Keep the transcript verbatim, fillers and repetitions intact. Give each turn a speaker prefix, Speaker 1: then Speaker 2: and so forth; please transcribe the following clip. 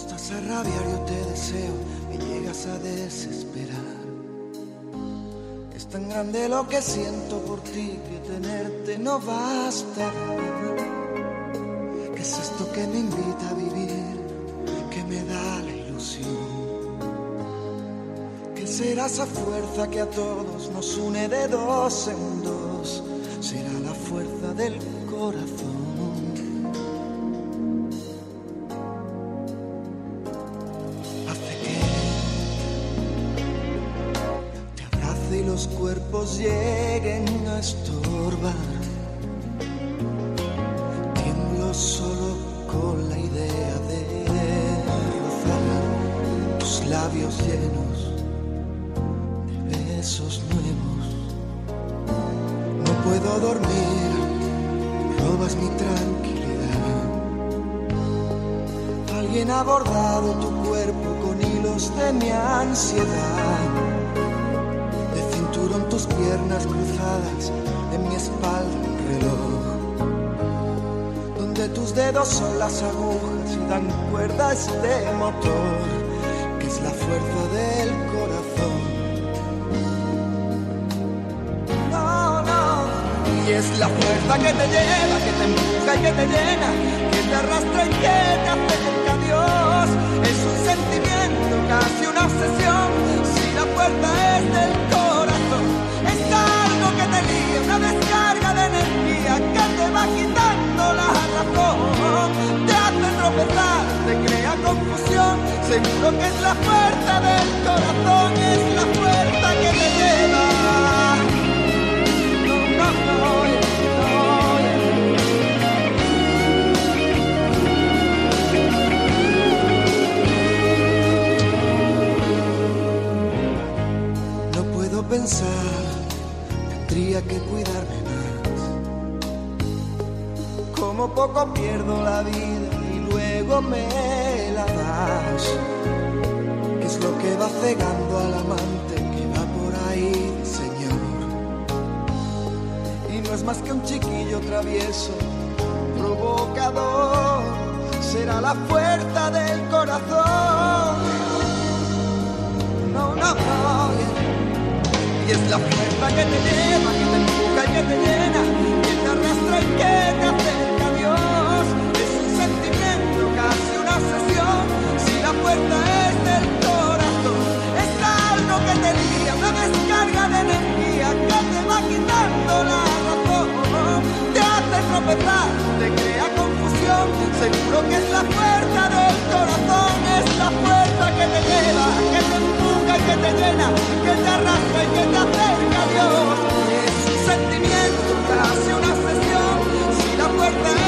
Speaker 1: Estás a rabiar, yo te deseo, me llegas a desesperar. Es tan grande lo que siento por ti que tenerte no basta. ¿Qué es esto que me invita a vivir, que me da la ilusión? ¿Qué será esa fuerza que a todos nos une de dos en dos? Será la fuerza del corazón. Y los cuerpos lleguen a estorbar. Tiemblo solo con la idea de rozar tus labios llenos de besos nuevos. No puedo dormir, robas mi tranquilidad. Alguien ha bordado tu cuerpo con hilos de mi ansiedad. En tus piernas cruzadas, en mi espalda un reloj, donde tus dedos son las agujas y dan cuerda a este motor, que es la fuerza del corazón. No, no, y es la fuerza que te lleva, que te empuja y que te llena, que te arrastra y que te acerca a Dios. Es un sentimiento, casi una obsesión, si la fuerza es del corazón. Es algo que te liga, una descarga de energía que te va quitando la razón. Te hace tropezar, te crea confusión. Seguro que es la fuerza del corazón, es la fuerza que te lleva. No, no, no, no. No puedo pensar. Tendría que cuidarme más. Como poco pierdo la vida y luego me la das. ¿Qué es lo que va cegando al amante que va por ahí, Señor? Y no es más que un chiquillo travieso, provocador. Será la fuerza del corazón. No, no, no, yeah. Y es la fuerza que te lleva, que te empuja y que te llena, que te arrastra y que te acerca a Dios. Es un sentimiento, casi una obsesión, si la fuerza es del corazón. Es algo que te guía, una descarga de energía que te va quitando la razón. Te hace tropezar, te crea confusión. Seguro que es la fuerza del corazón, es la fuerza que te lleva, que te empuja y que te llena, que te arrastra y que te acerca a Dios. Es un sentimiento, casi una obsesión, si la fuerza